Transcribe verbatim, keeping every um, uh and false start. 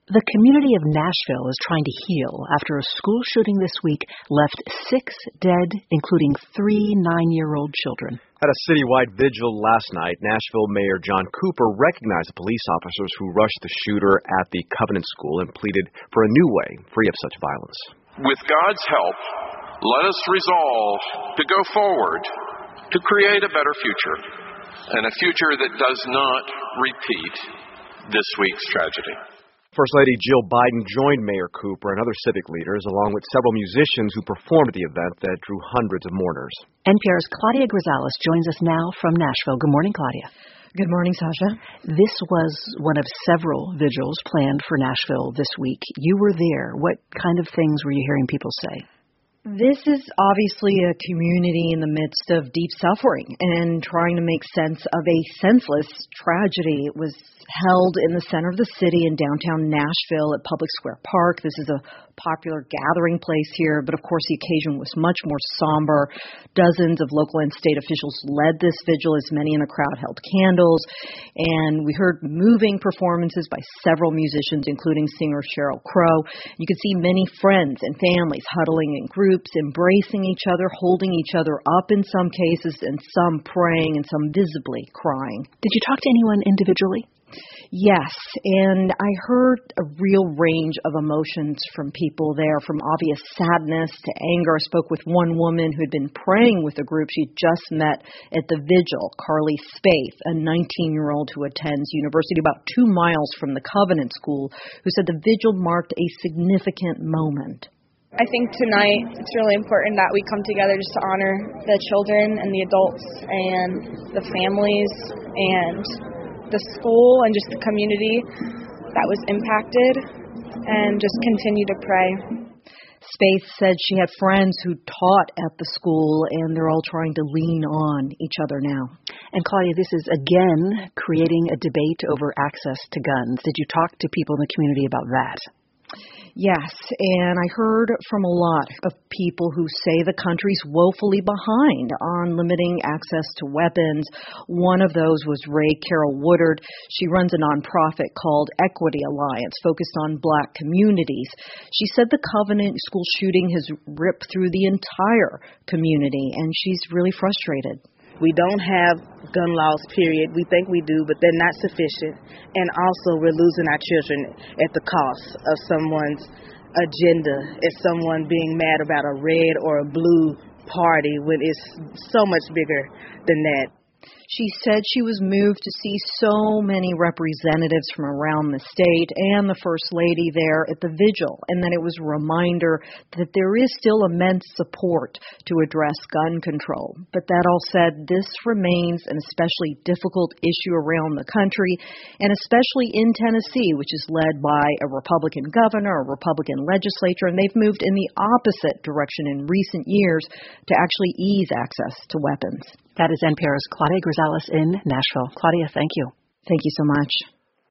The community of Nashville is trying to heal after a school shooting this week left six dead, including three nine-year-old children. At a citywide vigil last night, Nashville Mayor John Cooper recognized the police officers who rushed the shooter at the Covenant School and pleaded for a new way, free of such violence. With God's help, let us resolve to go forward to create a better future, and a future that does not repeat this week's tragedy. First Lady Jill Biden joined Mayor Cooper and other civic leaders, along with several musicians who performed at the event that drew hundreds of mourners. N P R's Claudia Grisales joins us now from Nashville. Good morning, Claudia. Good morning, Sasha. This was one of several vigils planned for Nashville this week. You were there. What kind of things were you hearing people say? This is obviously a community in the midst of deep suffering and trying to make sense of a senseless tragedy. It was held in the center of the city in downtown Nashville at Public Square Park. This is a popular gathering place here, but of course the occasion was much more somber. Dozens of local and state officials led this vigil as many in the crowd held candles, and we heard moving performances by several musicians, including singer Sheryl Crow. You could see many friends and families huddling in groups, embracing each other, holding each other up in some cases, and some praying and some visibly crying. Did you talk to anyone individually? Yes, and I heard a real range of emotions from people there, from obvious sadness to anger. I spoke with one woman who had been praying with a group she'd just met at the vigil, Carly Spaeth, a nineteen-year-old who attends university about two miles from the Covenant School, who said the vigil marked a significant moment. I think tonight it's really important that we come together just to honor the children and the adults and the families and the school and just the community that was impacted, and just continue to pray. Spaeth said she had friends who taught at the school, and they're all trying to lean on each other now. And Claudia, this is again creating a debate over access to guns. Did you talk to people in the community about that? Yes, and I heard from a lot of people who say the country's woefully behind on limiting access to weapons. One of those was Ray Carol Woodard. She runs a nonprofit called Equity Alliance, focused on black communities. She said the Covenant School shooting has ripped through the entire community, and she's really frustrated. We don't have gun laws, period. We think we do, but they're not sufficient. And also, we're losing our children at the cost of someone's agenda, as someone being mad about a red or a blue party when it's so much bigger than that. She said she was moved to see so many representatives from around the state and the First Lady there at the vigil, and that it was a reminder that there is still immense support to address gun control. But that all said, this remains an especially difficult issue around the country, and especially in Tennessee, which is led by a Republican governor, a Republican legislature, and they've moved in the opposite direction in recent years to actually ease access to weapons. That is N P R's Claudia Grisales in Nashville. Claudia, thank you. Thank you so much.